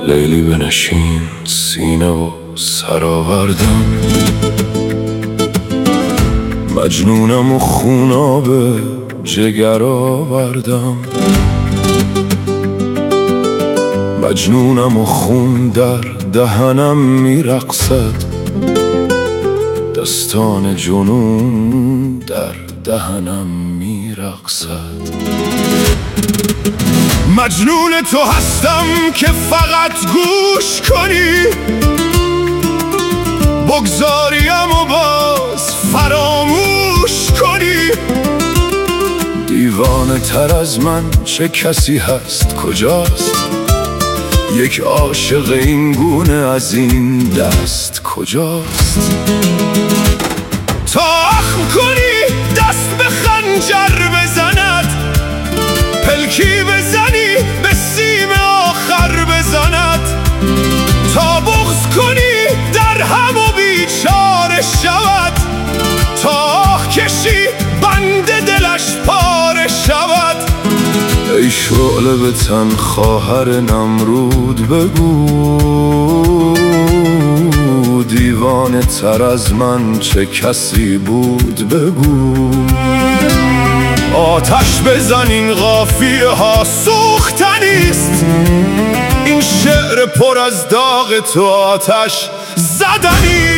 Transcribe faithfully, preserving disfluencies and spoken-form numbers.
لیلی بنشین سینه و سر آوردم، مجنونم و خونابه جگر آوردم، مجنونم و خون در دهنم میرقصد، دستان جنون در دهنم میرقصد. مجنون تو هستم که فقط گوش کنی، بگذاریم و باز فراموش کنی. دیوانه تر از من چه کسی هست کجاست؟ یک عاشق این گونه از این دست کجاست؟ تا اخم کنی دست به خنجر بزند، پلکی بزنی به سیم آخر بزند، تا بغض کنی در هم و بیچاره شود، تا آه کشی بند دلش پاره شود. ای شعله به تن خواهر نمرود بگو، دیوانه تر از من چه کسی بود بگو. آتش بزن این قافیه ها سوختنیست، این شعر پر از داغ تو آتش زدنی.